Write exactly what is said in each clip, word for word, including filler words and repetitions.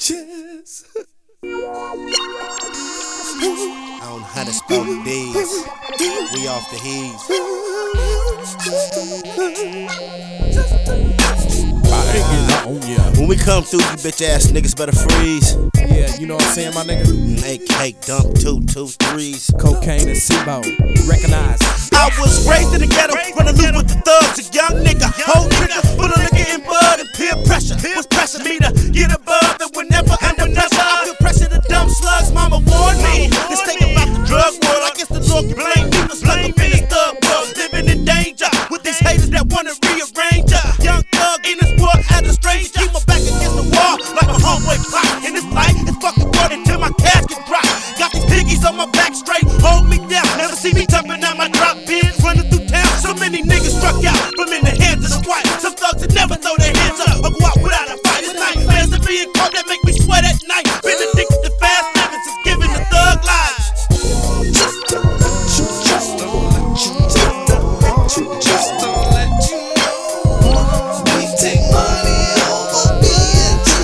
bitches. I don't know how to spell the D's. We off the he's. When we come through, you bitch ass niggas better freeze. Yeah, you know what I'm saying, my nigga? A K dump two, two threes. Cocaine and SIBO, recognize. I was raised in the ghetto, running loose with the thugs. A young nigga, whole trigger, put a nigga in bud and peer pressure. Was pressure me to get above and whenever under pressure. I feel pressure to dump slugs, mama warned me. This thing about the drug world, I guess the Lord can blame me for blame me. This thug world, living in danger with these haters that wanna rearrange her. Young thug in this world as a stranger, keep my back against the wall like a homeway clock. In this life, it's fucking good until my casket drop. Got these piggies on my back straight, hold me down. Never see me jumping out my drop bins, running through town. So many niggas struck out from in the hands of the white. Some thugs that never throw their hands up or go out without a fight. It's nightmares of being caught that make me sweat at night. Been addicted to fast living since giving the thug lives. Just to let you, just to let you, just to let you, just to let you know we take money over B and T.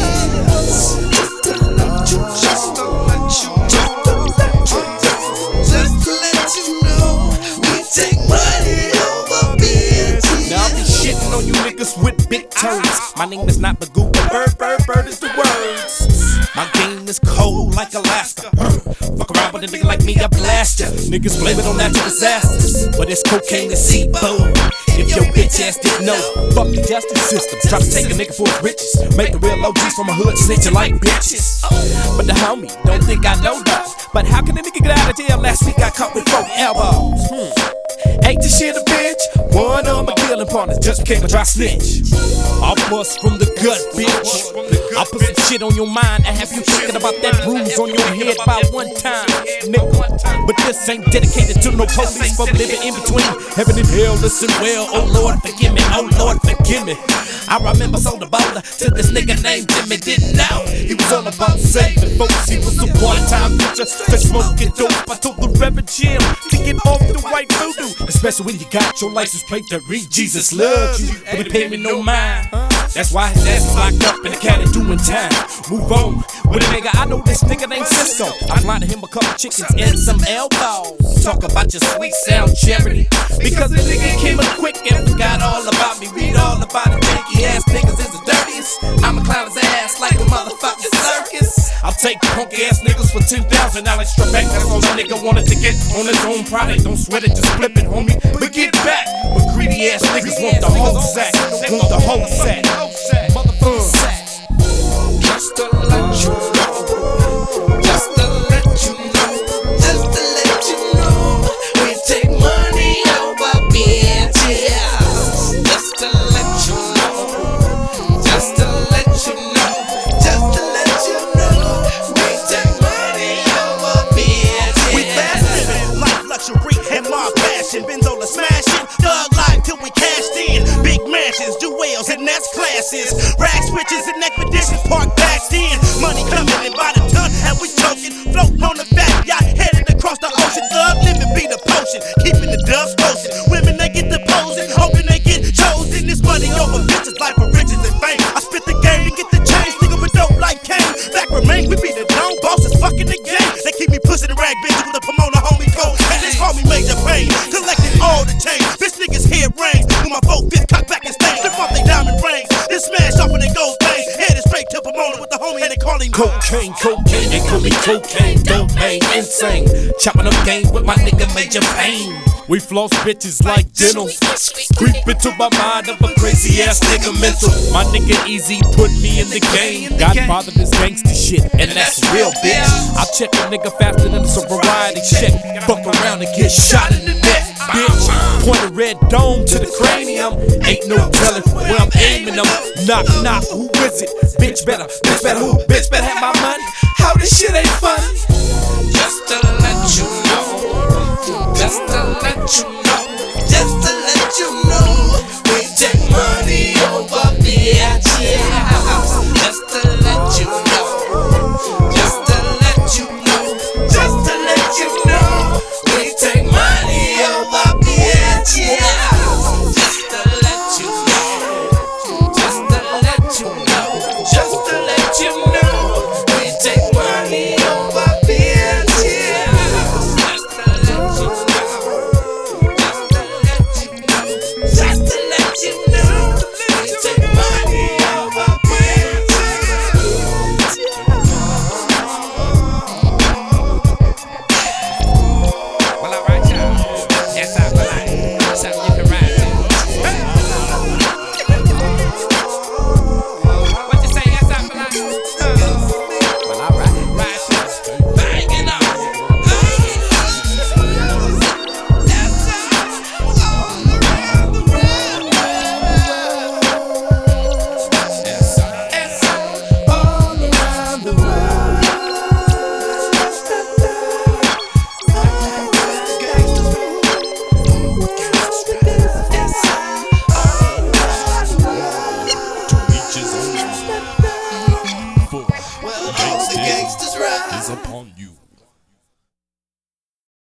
Just to let you, just to let you, just to let you, just to let you know we take money over B and T. Now I be shitting on you niggas with big turns. My name is not Magoo, but Bird, Bird, Bird is the words. My game is cold like Alaska. Fuck around with a nigga like me, I blast ya. Niggas blame it on natural disasters, but it's cocaine and SIBO. If your bitch ass didn't know, fuck the justice system. Try to take a nigga for his riches, make the real O Gs from a hood snitching like bitches. But the homie don't think I know that. But how can a nigga get out of jail? Last week I caught with four elbows. Hmm. Ain't this shit a bitch? One of my killing partners just became a dry snitch. I'll bust from the gut, bitch. I'll put some shit on your mind and have you thinking about that bruise on your head by one time, nigga. But this ain't dedicated to no police for living in between heaven and hell. Listen well, oh Lord forgive me, oh Lord forgive me. I remember sold a bowler to this nigga named Jimmy. Didn't know he was all about saving folks. He was a one-time bitch, just smoking dope. I told the Reverend Jim to get off the white voodoo, especially when you got your license plate that read Jesus loves you, but he paid me no mind. That's why his ass is locked up in the caddy doing time. Move on with a nigga, I know this nigga named Cisco. I blinded him a couple chickens and some elbows. Talk about your sweet sound charity, because the nigga came up quick and forgot all about me. Read all about it, janky ass niggas is the dirtiest. I'ma clown his ass like a motherfucking circus. I'll take punk ass niggas for ten thousand dollars extra back. That's all that nigga wanted to get on his own product. Don't sweat it, just flip it, homie. But get back. But greedy ass niggas want the whole sack. Want the whole sack. Motherfucking sack. Just to let you know, just to let you know, just to let you know, we take money over B and T. Just to let you know, just to let you know, just to let you know, we take money over B and T. We fast living, life luxury and mob passion. Benzola smashing, thug life till we cashed in. Big mansions, jewels and that's classes. Rags, riches and expeditions, park bags in. Money coming in by the ton and we choking. Floating on the back, yacht headed across the ocean. Thug living be the potion, keeping the doves potion. Women they get the posing, hoping they get chosen. This money over bitches, life for riches and fame. I spit the game to get the change, nigga with dope like Kane. Back remain, we be the dome bosses, fucking the game. They keep me pushing the rag bitches with a Pomona homie code. And they call me Major Pain, collecting all the change. Bitch niggas head rain, with my both fifth cock back and stain. Strip off they diamond rings, then smash off when they gold thing. Headed straight to Pomona with the homie and they call him Cocaine, cocaine, they call me cocaine, dope pain, insane. Chopping up game with my nigga Major Pain. We floss bitches like dental. Creep into my mind of a crazy ass nigga mental. My nigga Easy put me in the game. Godfather this gangsta shit, and that's real bitch. I check a nigga faster than a variety check. Fuck around and get shot in the neck, bitch. Point a red dome to the cranium. Ain't no telling where I'm aiming them. Knock, knock, who is it? Bitch better, bitch better who? Bitch better have my money. How this shit ain't funny? Just to let you know, just to let you know, just to let you know, we take money over B and T. Just to let you know, just to let you know, just to let you know, we take money over B and T. Just to let you know, just to let you know, just to let you know. the gangsters ride is upon you.